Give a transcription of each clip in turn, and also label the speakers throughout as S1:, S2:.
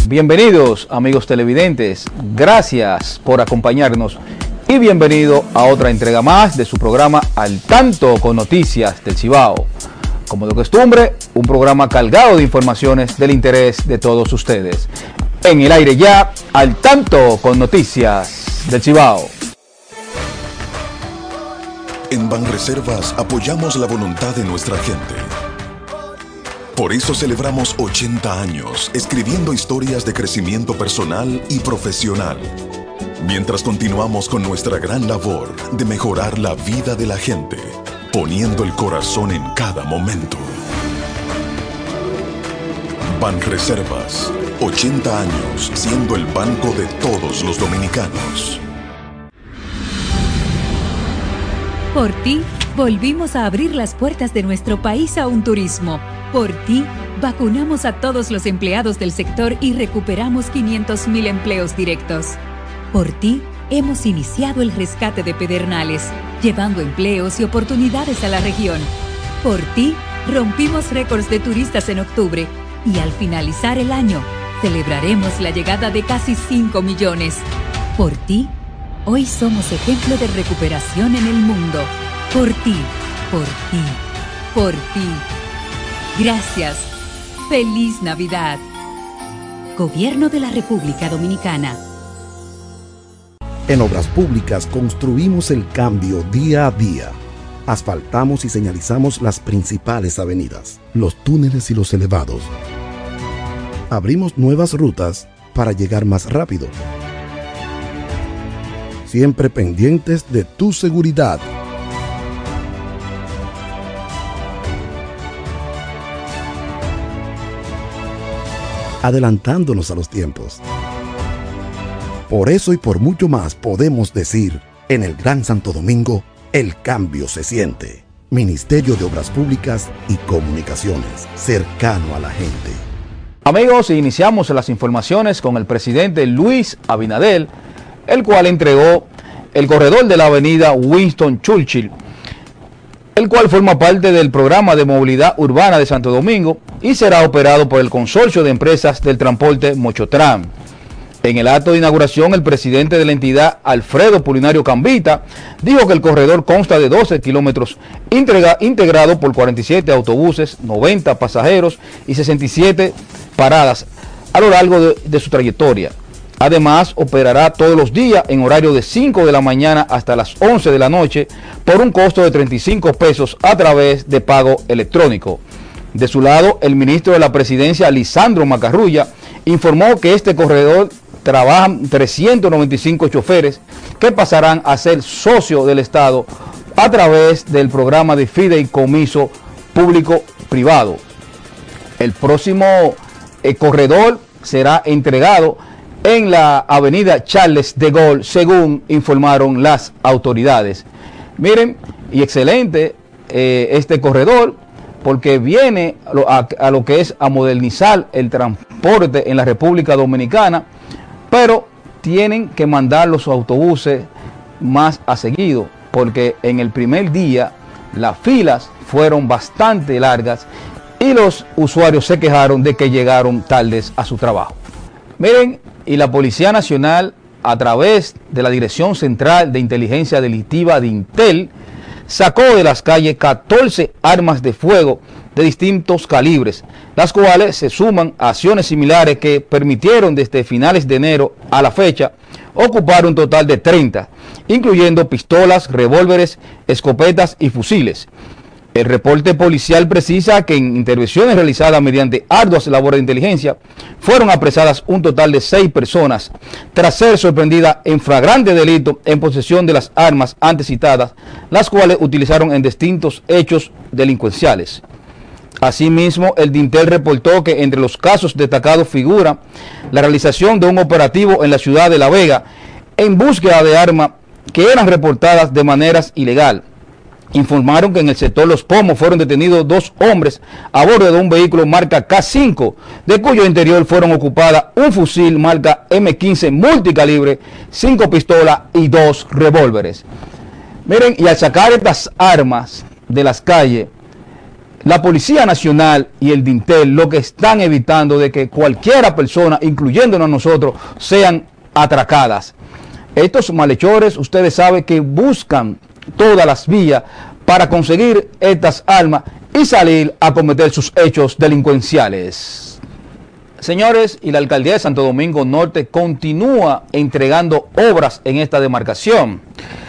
S1: Bienvenidos amigos televidentes, gracias por acompañarnos y bienvenido a otra entrega más de su programa Al Tanto con Noticias del Cibao. Como de costumbre, un programa cargado de informaciones del interés de todos ustedes. En el aire ya, Al Tanto con Noticias del Cibao.
S2: En Banreservas apoyamos la voluntad de nuestra gente. Por eso celebramos 80 años escribiendo historias de crecimiento personal y profesional, mientras continuamos con nuestra gran labor de mejorar la vida de la gente, poniendo el corazón en cada momento. Banreservas, 80 años siendo el banco de todos los dominicanos.
S3: Por ti, volvimos a abrir las puertas de nuestro país a un turismo. Por ti, vacunamos a todos los empleados del sector y recuperamos 500,000 empleos directos. Por ti, hemos iniciado el rescate de Pedernales, llevando empleos y oportunidades a la región. Por ti, rompimos récords de turistas en octubre y al finalizar el año, celebraremos la llegada de casi 5 millones. Por ti, hoy somos ejemplo de recuperación en el mundo. Por ti, por ti, por ti. Gracias. Feliz Navidad. Gobierno de la República Dominicana.
S4: En Obras Públicas construimos el cambio día a día. Asfaltamos y señalizamos las principales avenidas, los túneles y los elevados. Abrimos nuevas rutas para llegar más rápido. Siempre pendientes de tu seguridad. Adelantándonos a los tiempos. Por eso y por mucho más podemos decir, en el Gran Santo Domingo, el cambio se siente. Ministerio de Obras Públicas y Comunicaciones, cercano a la gente.
S1: Amigos, iniciamos las informaciones con el presidente Luis Abinader, el cual entregó el corredor de la avenida Winston Churchill, el cual forma parte del programa de movilidad urbana de Santo Domingo y será operado por el consorcio de empresas del transporte Mochotran. En el acto de inauguración, el presidente de la entidad, Alfredo Pulinario Cambita, dijo que el corredor consta de 12 kilómetros integrado por 47 autobuses, 90 pasajeros y 67 paradas a lo largo de su trayectoria. Además, operará todos los días en horario de 5 de la mañana hasta las 11 de la noche por un costo de 35 pesos a través de pago electrónico. De su lado, el ministro de la Presidencia, Lisandro Macarrulla, informó que este corredor trabajan 395 choferes que pasarán a ser socios del Estado a través del programa de fideicomiso público-privado. El próximo corredor será entregado en la avenida Charles de Gaulle, según informaron las autoridades. Miren, y excelente este corredor, porque viene a lo que es a modernizar el transporte en la República Dominicana, pero tienen que mandar los autobuses más a seguido, porque en el primer día las filas fueron bastante largas y los usuarios se quejaron de que llegaron tardes a su trabajo. Miren, y la Policía Nacional, a través de la Dirección Central de Inteligencia Delictiva de Intel, sacó de las calles 14 armas de fuego de distintos calibres, las cuales se suman a acciones similares que permitieron desde finales de enero a la fecha ocupar un total de 30, incluyendo pistolas, revólveres, escopetas y fusiles. El reporte policial precisa que en intervenciones realizadas mediante arduas labores de inteligencia fueron apresadas un total de 6 personas tras ser sorprendidas en flagrante delito en posesión de las armas antes citadas, las cuales utilizaron en distintos hechos delincuenciales. Asimismo, el DINTEL reportó que entre los casos destacados figura la realización de un operativo en la ciudad de La Vega en búsqueda de armas que eran reportadas de manera ilegal. Informaron que en el sector Los Pomos fueron detenidos 2 hombres a bordo de un vehículo marca K5, de cuyo interior fueron ocupadas un fusil marca M15 multicalibre, 5 pistolas y 2 revólveres. Miren, y al sacar estas armas de las calles, La Policía Nacional y el DINTEL lo que están evitando de que cualquiera persona, incluyéndonos nosotros, sean atracadas. Estos malhechores, ustedes saben que buscan todas las vías para conseguir estas armas y salir a cometer sus hechos delincuenciales. Señores, y la Alcaldía de Santo Domingo Norte continúa entregando obras en esta demarcación.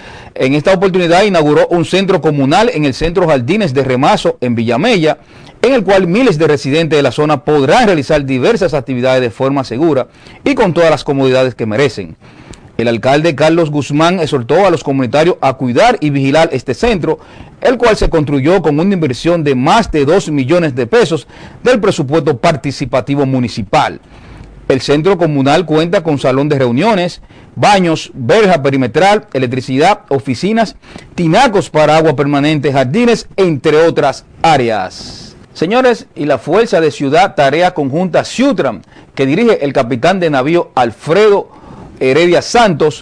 S1: En esta oportunidad inauguró un centro comunal en el Centro Jardines de Remazo en Villamella, en el cual miles de residentes de la zona podrán realizar diversas actividades de forma segura y con todas las comodidades que merecen. El alcalde Carlos Guzmán exhortó a los comunitarios a cuidar y vigilar este centro, el cual se construyó con una inversión de más de 2 millones de pesos del presupuesto participativo municipal. El centro comunal cuenta con salón de reuniones, baños, verja perimetral, electricidad, oficinas, tinacos para agua permanente, jardines, entre otras áreas. Señores, y la Fuerza de Ciudad Tarea Conjunta Ciutran, que dirige el capitán de navío Alfredo Heredia Santos,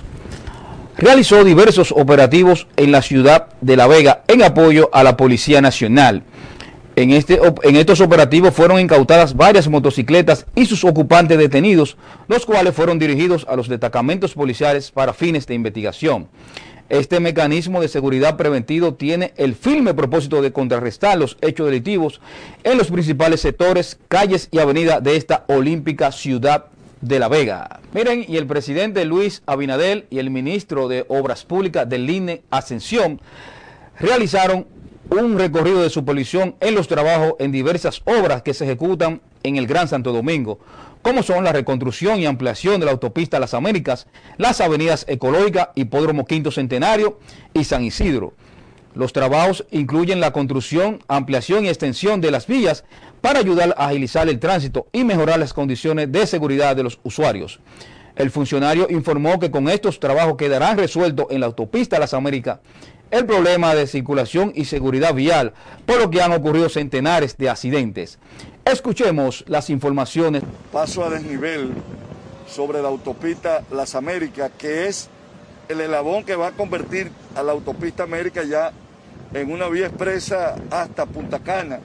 S1: realizó diversos operativos en la ciudad de La Vega en apoyo a la Policía Nacional. En estos operativos fueron incautadas varias motocicletas y sus ocupantes detenidos, los cuales fueron dirigidos a los destacamentos policiales para fines de investigación. Este mecanismo de seguridad preventivo tiene el firme propósito de contrarrestar los hechos delictivos en los principales sectores, calles y avenidas de esta olímpica ciudad de La Vega. Miren, y el presidente Luis Abinadel y el ministro de Obras Públicas del INE, Ascensión, realizaron un recorrido de supervisión en los trabajos en diversas obras que se ejecutan en el Gran Santo Domingo, como son la reconstrucción y ampliación de la autopista Las Américas, las avenidas Ecológica, Hipódromo Quinto Centenario y San Isidro. Los trabajos incluyen la construcción, ampliación y extensión de las vías para ayudar a agilizar el tránsito y mejorar las condiciones de seguridad de los usuarios. El funcionario informó que con estos trabajos quedarán resueltos en la autopista Las Américas el problema de circulación y seguridad vial, por lo que han ocurrido centenares de accidentes. Escuchemos las informaciones.
S5: Paso a desnivel sobre la autopista Las Américas, que es el eslabón que va a convertir a la autopista América ya en una vía expresa hasta Punta Cana.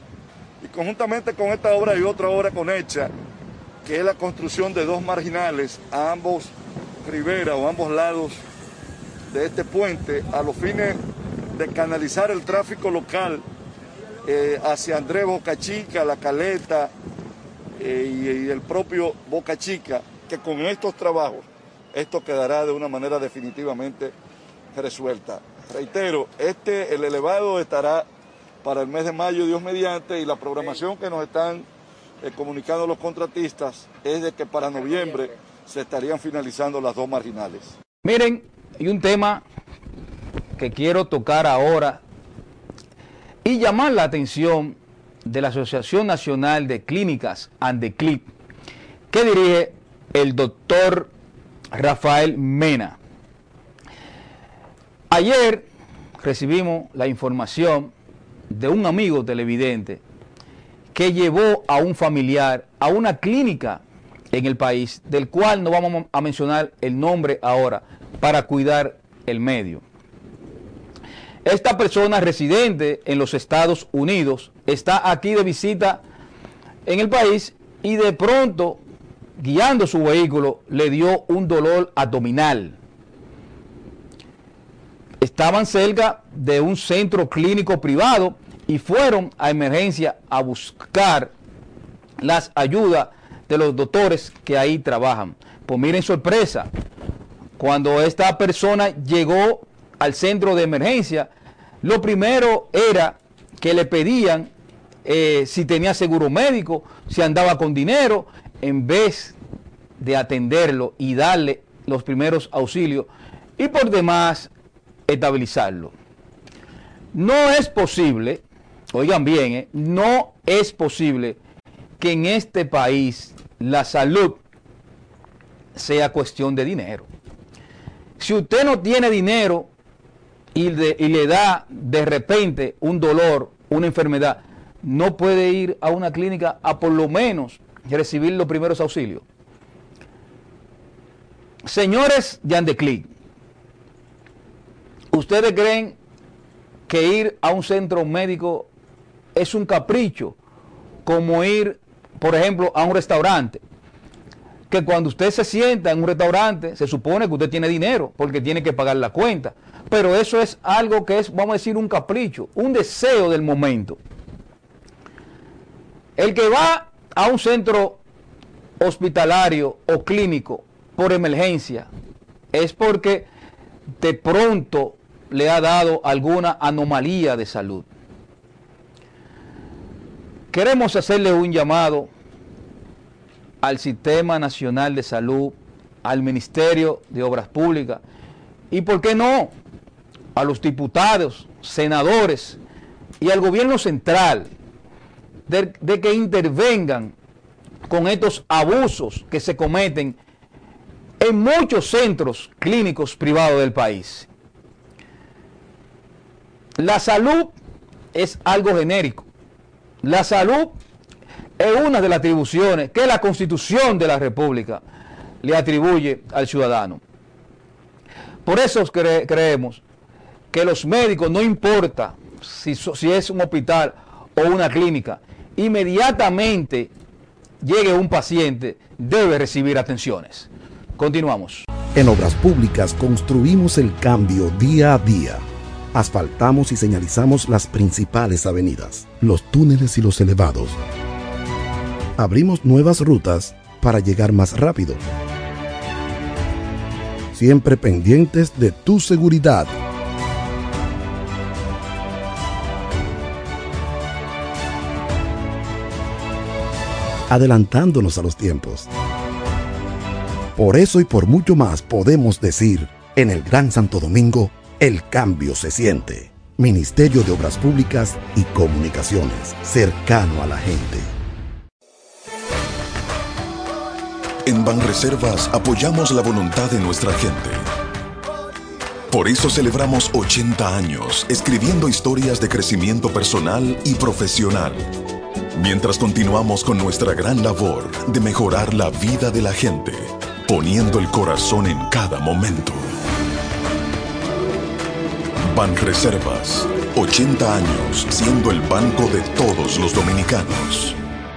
S5: Y conjuntamente con esta obra hay otra obra conexa, que es la construcción de 2 marginales a ambos riberas o ambos lados de este puente, a los fines de canalizar el tráfico local hacia Andrés Boca Chica, La Caleta y el propio Boca Chica, que con estos trabajos esto quedará de una manera definitivamente resuelta. Reitero, el elevado estará para el mes de mayo, Dios mediante, y la programación que nos están comunicando los contratistas es de que para noviembre se estarían finalizando las 2 marginales.
S1: Miren, hay un tema que quiero tocar ahora y llamar la atención de la Asociación Nacional de Clínicas ANDECLIC, que dirige el doctor Rafael Mena. Ayer recibimos la información de un amigo televidente que llevó a un familiar a una clínica en el país, del cual no vamos a mencionar el nombre ahora, para cuidar el medio. Esta persona residente en los Estados Unidos está aquí de visita en el país y de pronto, guiando su vehículo, le dio un dolor abdominal. Estaban cerca de un centro clínico privado y fueron a emergencia a buscar las ayudas de los doctores que ahí trabajan. Pues miren, sorpresa, cuando esta persona llegó al centro de emergencia, lo primero era que le pedían si tenía seguro médico, si andaba con dinero, en vez de atenderlo y darle los primeros auxilios y por demás estabilizarlo. No es posible, oigan bien, no es posible que en este país la salud sea cuestión de dinero. Si usted no tiene dinero y le da de repente un dolor, una enfermedad, no puede ir a una clínica a por lo menos recibir los primeros auxilios. Señores de ANDECLIC, ¿ustedes creen que ir a un centro médico es un capricho, como ir, por ejemplo, a un restaurante, que cuando usted se sienta en un restaurante, se supone que usted tiene dinero, porque tiene que pagar la cuenta, pero eso es algo que es, vamos a decir, un capricho, un deseo del momento. El que va a un centro hospitalario o clínico por emergencia es porque de pronto le ha dado alguna anomalía de salud. Queremos hacerle un llamado al Sistema Nacional de Salud, al Ministerio de Obras Públicas y, ¿por qué no?, a los diputados, senadores y al gobierno central de que intervengan con estos abusos que se cometen en muchos centros clínicos privados del país. La salud es algo genérico. La salud es una de las atribuciones que la Constitución de la República le atribuye al ciudadano. Por eso creemos que los médicos, no importa si es un hospital o una clínica, inmediatamente llegue un paciente, debe recibir atenciones. Continuamos.
S4: En Obras Públicas construimos el cambio día a día. Asfaltamos y señalizamos las principales avenidas, los túneles y los elevados. Abrimos nuevas rutas para llegar más rápido. Siempre pendientes de tu seguridad. Adelantándonos a los tiempos. Por eso y por mucho más podemos decir, en el Gran Santo Domingo, el cambio se siente. Ministerio de Obras Públicas y Comunicaciones, cercano a la gente.
S2: En Banreservas apoyamos la voluntad de nuestra gente. Por eso celebramos 80 años escribiendo historias de crecimiento personal y profesional, mientras continuamos con nuestra gran labor de mejorar la vida de la gente, poniendo el corazón en cada momento. Banreservas, 80 años siendo el banco de todos los dominicanos.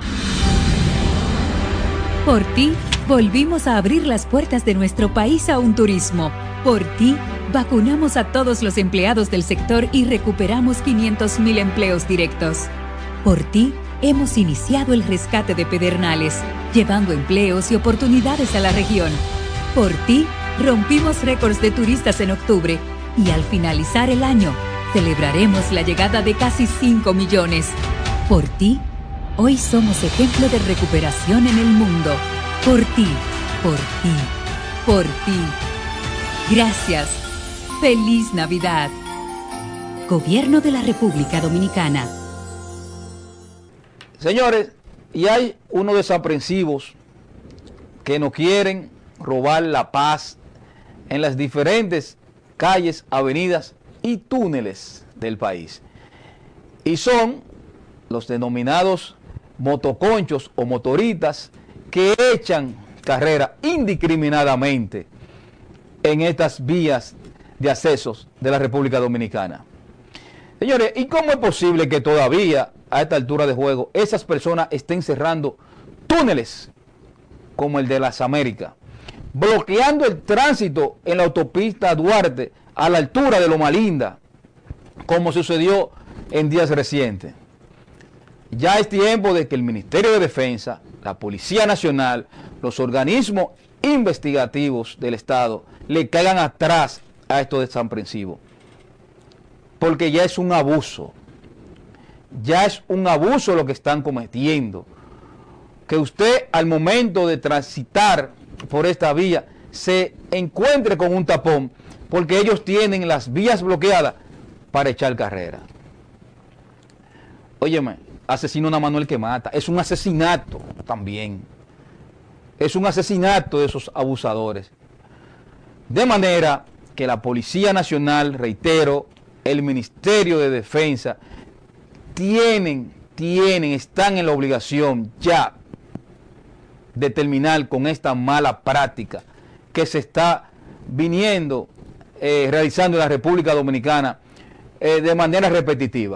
S3: Por ti, volvimos a abrir las puertas de nuestro país a un turismo. Por ti, vacunamos a todos los empleados del sector y recuperamos 500,000 empleos directos. Por ti, hemos iniciado el rescate de Pedernales, llevando empleos y oportunidades a la región. Por ti, rompimos récords de turistas en octubre y al finalizar el año, celebraremos la llegada de casi 5 millones. Por ti, hoy somos ejemplo de recuperación en el mundo. Por ti, por ti, por ti. Gracias. ¡Feliz Navidad! Gobierno de la República Dominicana.
S1: Señores, y hay unos desaprensivos que no quieren robar la paz en las diferentes calles, avenidas y túneles del país. Y son los denominados motoconchos o motoritas que echan carrera indiscriminadamente en estas vías de accesos de la República Dominicana. Señores, ¿y cómo es posible que todavía a esta altura de juego esas personas estén cerrando túneles como el de las Américas, bloqueando el tránsito en la autopista Duarte a la altura de Loma Linda, como sucedió en días recientes? Ya es tiempo de que el Ministerio de Defensa, la Policía Nacional, los organismos investigativos del Estado le caigan atrás a estos desaprensivos, porque ya es un abuso. Ya es un abuso lo que están cometiendo. Que usted al momento de transitar por esta vía se encuentre con un tapón porque ellos tienen las vías bloqueadas para echar carrera. Óyeme, asesino a Manuel que mata. Es un asesinato también. Es un asesinato de esos abusadores. De manera que la Policía Nacional, reitero, el Ministerio de Defensa, están en la obligación ya de terminar con esta mala práctica que se está realizando en la República Dominicana de manera repetitiva.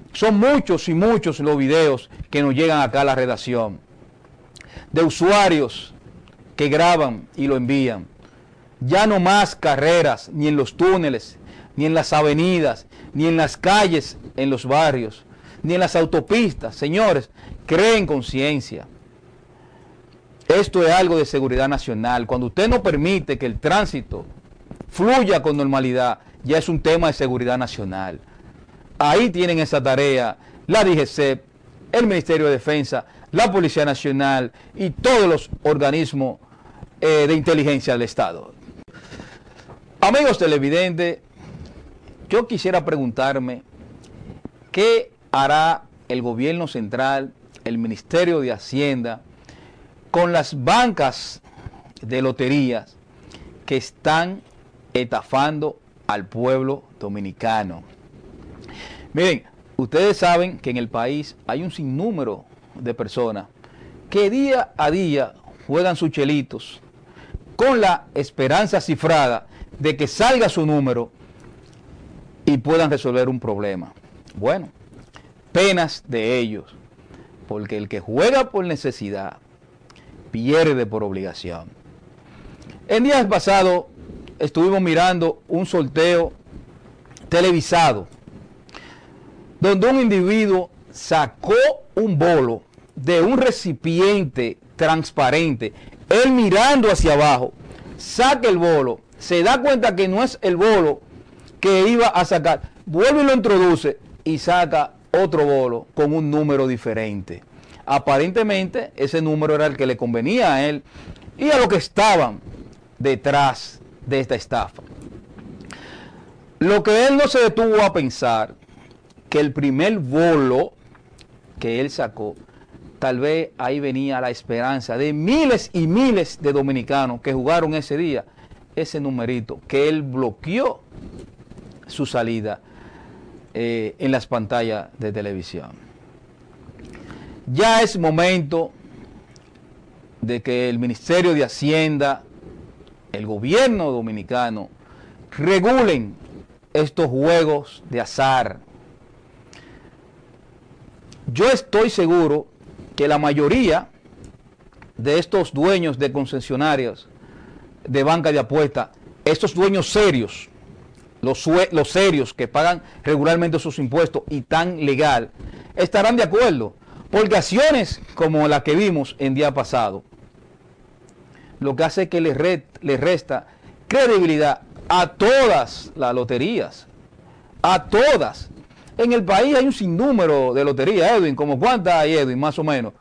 S1: Son muchos y muchos los videos que nos llegan acá a la redacción de usuarios que graban y lo envían. Ya no más carreras, ni en los túneles, ni en las avenidas, ni en las calles, en los barrios, ni en las autopistas. Señores, creen conciencia. Esto es algo de seguridad nacional. Cuando usted no permite que el tránsito fluya con normalidad, ya es un tema de seguridad nacional. Ahí tienen esa tarea la DGCEP, el Ministerio de Defensa, la Policía Nacional y todos los organismos de inteligencia del Estado. Amigos televidentes, yo quisiera preguntarme qué hará el gobierno central, el Ministerio de Hacienda, con las bancas de loterías que están estafando al pueblo dominicano. Miren, ustedes saben que en el país hay un sinnúmero de personas que día a día juegan sus chelitos con la esperanza cifrada de que salga su número y puedan resolver un problema. Bueno, penas de ellos, porque el que juega por necesidad pierde por obligación. En días pasados estuvimos mirando un sorteo televisado donde un individuo sacó un bolo de un recipiente transparente. Él mirando hacia abajo, saca el bolo, se da cuenta que no es el bolo que iba a sacar, vuelve y lo introduce y saca otro bolo con un número diferente. Aparentemente ese número era el que le convenía a él y a los que estaban detrás de esta estafa. Lo que él no se detuvo a pensar, que el primer bolo que él sacó, tal vez ahí venía la esperanza de miles y miles de dominicanos que jugaron ese día, ese numerito, que él bloqueó su salida en las pantallas de televisión. Ya es momento de que el Ministerio de Hacienda, el gobierno dominicano, regulen estos juegos de azar. Yo estoy seguro que la mayoría de estos dueños de concesionarios de banca de apuestas, estos dueños serios, los serios que pagan regularmente sus impuestos y tan legal, estarán de acuerdo, porque acciones como la que vimos en día pasado, lo que hace es que le resta credibilidad a todas las loterías, a todas. En el país hay un sinnúmero de loterías, Edwin. ¿Como cuántas hay, Edwin? Más o menos.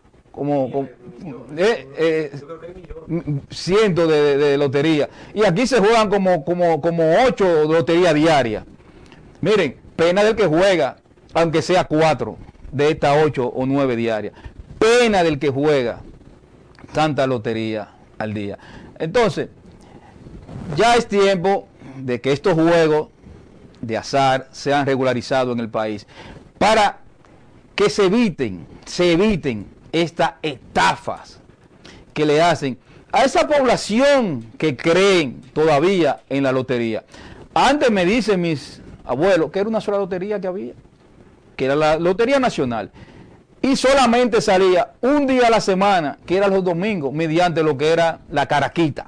S1: Cientos de loterías. Y aquí se juegan como 8 loterías diarias. Miren, pena del que juega, aunque sea 4 de estas 8 o 9 diarias. Pena del que juega tanta lotería al día. Entonces, ya es tiempo de que estos juegos de azar sean regularizados en el país para que se eviten estas estafas que le hacen a esa población que creen todavía en la lotería. Antes me dicen mis abuelos que era una sola lotería que había, que era la Lotería Nacional, y solamente salía un día a la semana, que era los domingos, mediante lo que era la caraquita.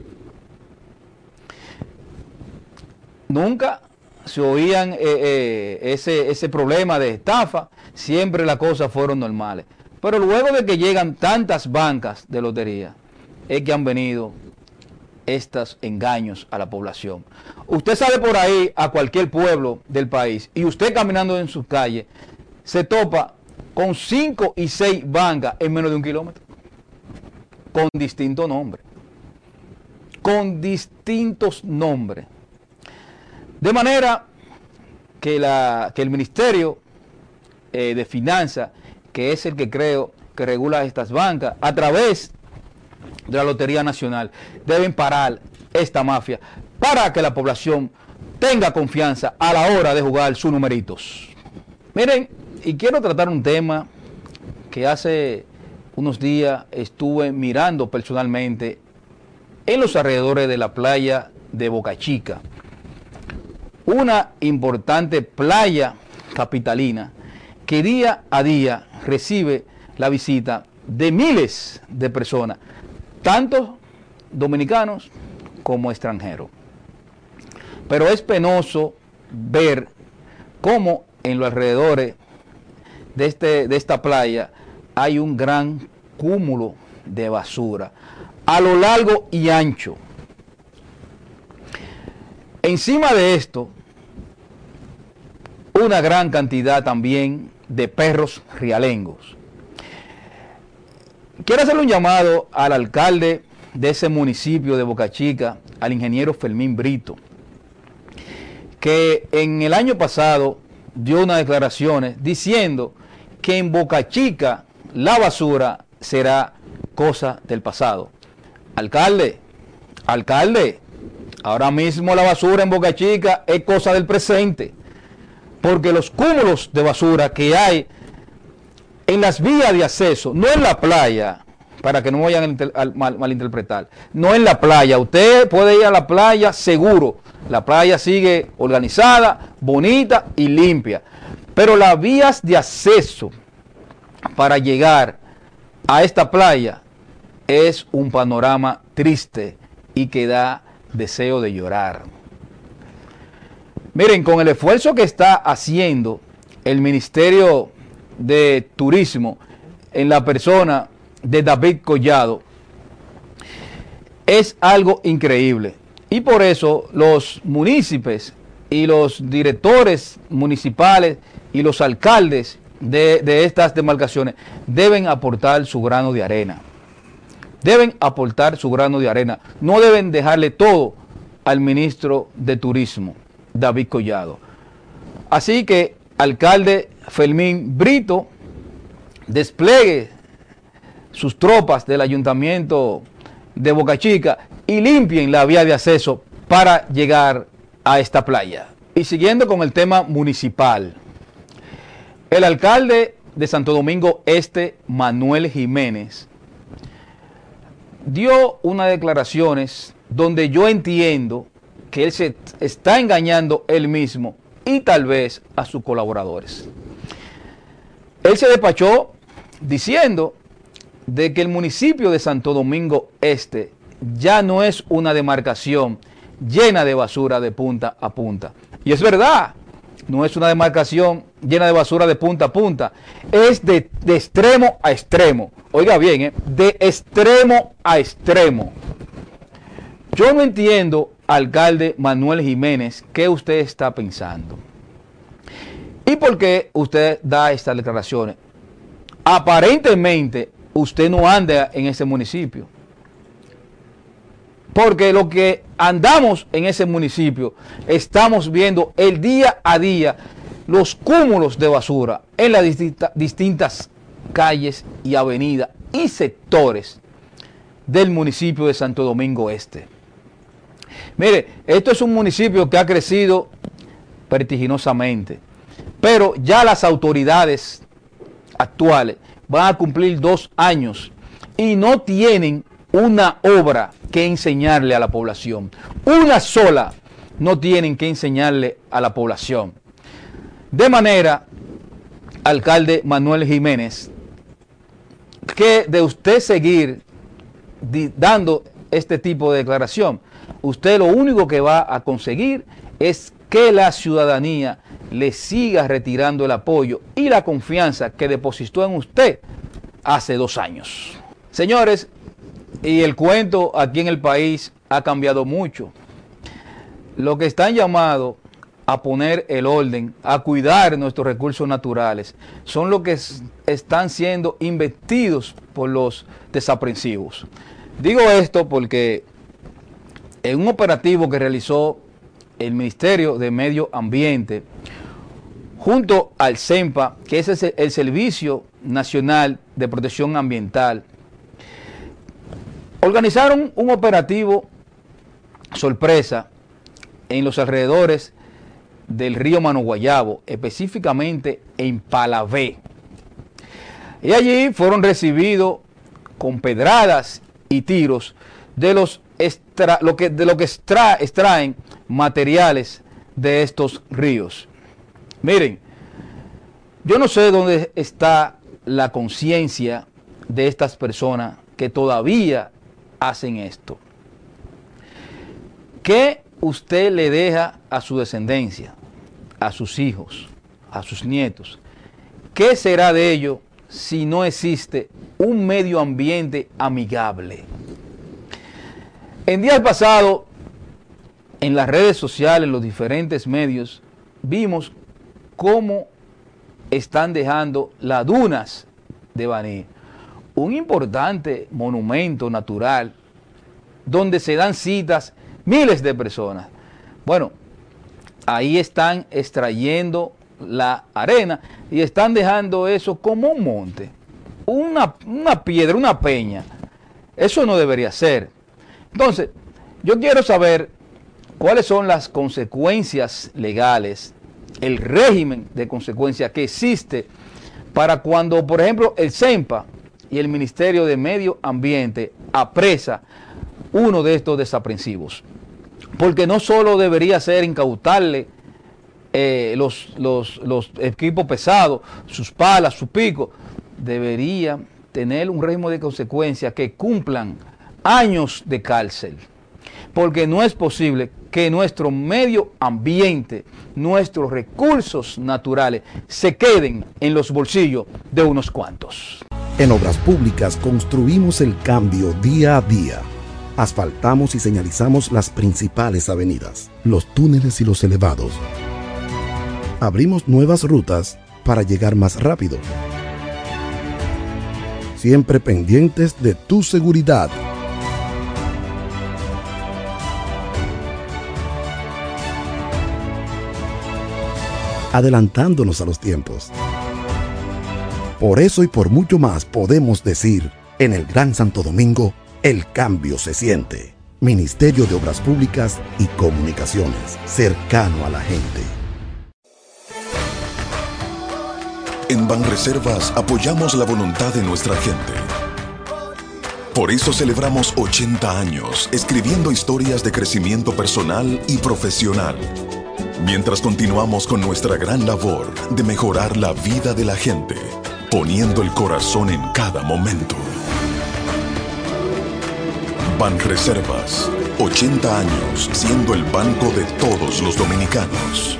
S1: Nunca se oían ese problema de estafa, siempre las cosas fueron normales. Pero luego de que llegan tantas bancas de lotería, es que han venido estos engaños a la población. Usted sale por ahí a cualquier pueblo del país y usted caminando en sus calles se topa con 5 y 6 bancas en menos de 1 kilómetro, con distintos nombres. Con distintos nombres. De manera que el Ministerio de Finanzas, que es el que creo que regula estas bancas, a través de la Lotería Nacional, deben parar esta mafia para que la población tenga confianza a la hora de jugar sus numeritos. Miren, y quiero tratar un tema que hace unos días estuve mirando personalmente en los alrededores de la playa de Boca Chica, una importante playa capitalina que día a día recibe la visita de miles de personas, tanto dominicanos como extranjeros. Pero es penoso ver cómo en los alrededores de esta playa hay un gran cúmulo de basura a lo largo y ancho. Encima de esto, una gran cantidad también de perros rialengos. Quiero hacerle un llamado al alcalde de ese municipio de Boca Chica, al ingeniero Fermín Brito, que en el año pasado dio unas declaraciones diciendo que en Boca Chica la basura será cosa del pasado. Alcalde, ahora mismo la basura en Boca Chica es cosa del presente, porque los cúmulos de basura que hay en las vías de acceso, no en la playa, para que no vayan a malinterpretar, no en la playa, usted puede ir a la playa seguro, la playa sigue organizada, bonita y limpia, pero las vías de acceso para llegar a esta playa es un panorama triste y que da deseo de llorar. Miren, con el esfuerzo que está haciendo el Ministerio de Turismo en la persona de David Collado, es algo increíble. Y por eso los municipios y los directores municipales y los alcaldes de estas demarcaciones deben aportar su grano de arena. Deben aportar su grano de arena. No deben dejarle todo al ministro de Turismo, David Collado. Así que, alcalde Fermín Brito, despliegue sus tropas del ayuntamiento de Boca Chica y limpien la vía de acceso para llegar a esta playa. Y siguiendo con el tema municipal, el alcalde de Santo Domingo Este, Manuel Jiménez, dio unas declaraciones donde yo entiendo que él se está engañando él mismo y tal vez a sus colaboradores. Él se despachó diciendo de que el municipio de Santo Domingo Este ya no es una demarcación llena de basura de punta a punta. Y es verdad, no es una demarcación llena de basura de punta a punta, es de extremo a extremo. Oiga bien, de extremo a extremo. Yo no entiendo, alcalde Manuel Jiménez, qué usted está pensando. ¿Y por qué usted da estas declaraciones? Aparentemente, usted no anda en ese municipio. Porque lo que andamos en ese municipio, estamos viendo el día a día los cúmulos de basura en las distintas calles y avenidas y sectores del municipio de Santo Domingo Este. Mire, esto es un municipio que ha crecido vertiginosamente, pero ya las autoridades actuales van a cumplir 2 años y no tienen una obra que enseñarle a la población. Una sola no tienen que enseñarle a la población. De manera, alcalde Manuel Jiménez, que de usted seguir dando este tipo de declaración, usted lo único que va a conseguir es que la ciudadanía le siga retirando el apoyo y la confianza que depositó en usted hace 2 años. Señores, y el cuento aquí en el país ha cambiado mucho. Lo que están llamados a poner el orden, a cuidar nuestros recursos naturales, son los que están siendo investidos por los desaprensivos. Digo esto porque en un operativo que realizó el Ministerio de Medio Ambiente junto al CEMPA, que es el Servicio Nacional de Protección Ambiental, organizaron un operativo sorpresa en los alrededores del río Mano Guayabo, específicamente en Palavé. Y allí fueron recibidos con pedradas y tiros de lo que extraen materiales de estos ríos. Miren, Yo no sé dónde está la conciencia de estas personas que todavía hacen esto. ¿Qué usted le deja a su descendencia, a sus hijos, a sus nietos? ¿Qué será de ellos si no existe un medio ambiente amigable? En días pasados, en las redes sociales, en los diferentes medios, vimos cómo están dejando las dunas de Baní, un importante monumento natural donde se dan citas miles de personas. Bueno, ahí están extrayendo la arena y están dejando eso como un monte, una piedra, una peña. Eso no debería ser. Entonces, yo quiero saber cuáles son las consecuencias legales, el régimen de consecuencias que existe para cuando, por ejemplo, el CENPA y el Ministerio de Medio Ambiente apresa uno de estos desaprensivos. Porque no solo debería ser incautarle los equipos pesados, sus palas, su pico, debería tener un régimen de consecuencias que cumplan años de cárcel. Porque no es posible que nuestro medio ambiente, nuestros recursos naturales, se queden en los bolsillos de unos cuantos.
S4: En Obras Públicas construimos el cambio día a día. Asfaltamos y señalizamos las principales avenidas, los túneles y los elevados. Abrimos nuevas rutas para llegar más rápido. Siempre pendientes de tu seguridad. Adelantándonos a los tiempos. Por eso y por mucho más podemos decir, en el Gran Santo Domingo, el cambio se siente. Ministerio de Obras Públicas y Comunicaciones, cercano a la gente.
S2: En Banreservas apoyamos la voluntad de nuestra gente. Por eso celebramos 80 años escribiendo historias de crecimiento personal y profesional. Mientras continuamos con nuestra gran labor de mejorar la vida de la gente, poniendo el corazón en cada momento. Banreservas, 80 años siendo el banco de todos los dominicanos.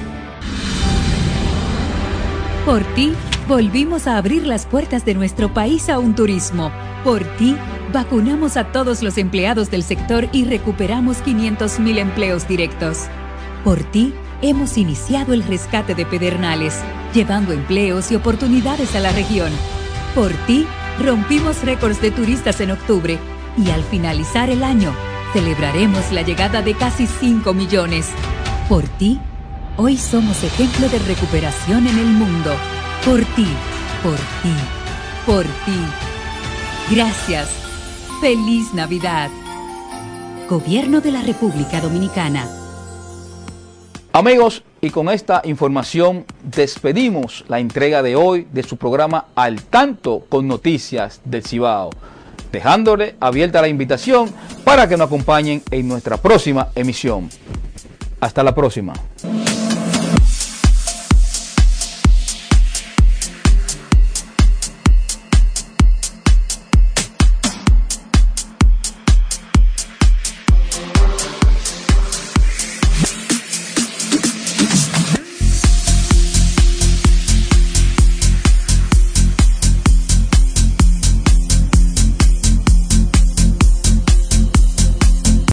S3: Por ti, volvimos a abrir las puertas de nuestro país a un turismo. Por ti, vacunamos a todos los empleados del sector y recuperamos 500,000 empleos directos. Por ti, hemos iniciado el rescate de Pedernales, llevando empleos y oportunidades a la región. Por ti, rompimos récords de turistas en octubre y al finalizar el año, celebraremos la llegada de casi 5 millones. Por ti, hoy somos ejemplo de recuperación en el mundo. Por ti, por ti, por ti. Gracias. Feliz Navidad. Gobierno de la República Dominicana.
S1: Amigos, y con esta información despedimos la entrega de hoy de su programa Al Tanto con Noticias del Cibao, dejándole abierta la invitación para que nos acompañen en nuestra próxima emisión. Hasta la próxima.